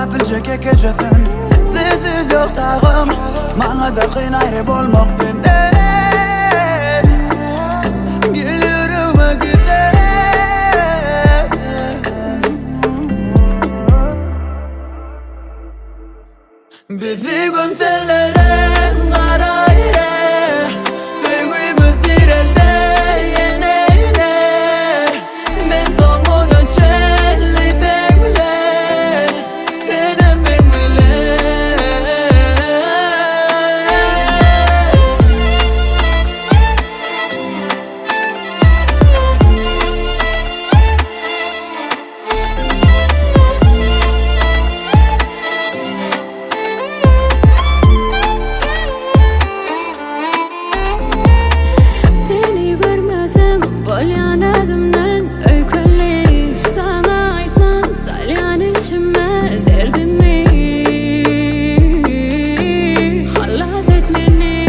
yapilecek geceden Sensiz yok tağım Bana da kıyın ayrı olmak senden Geliyorum vakitler Bizi gönderlere karayre Sevgimiz direlde yine Ben sonuna çellisem bile Senin ben bile Polyanadımdan öyküli Sana aytmam salyan içime derdimi Halas et beni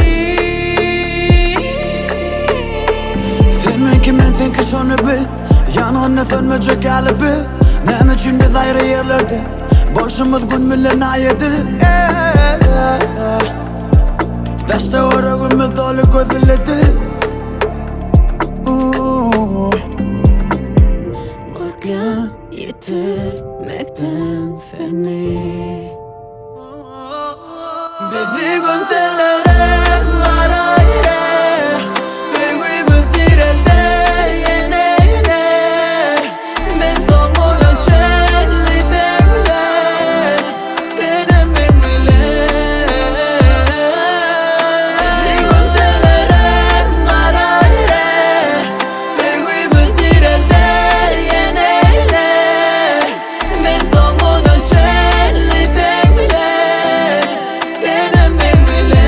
Sen kimden sen ki şunu bil Yanğınla sönmeyecek hali bil Nem için biz ayrı yerlerde Boşumuz gün millen ayedil Taşta orağımız dolu gözledir Korkuyorum yitirmekten seni Bizi gönderlere karayre Sevgimiz direlde yine Ben sonuna çellisem bile Senin ben bile Bizi gönderlere karayre Sevgimiz direlde yine Ben sonuna çellisem bile Senin ben bile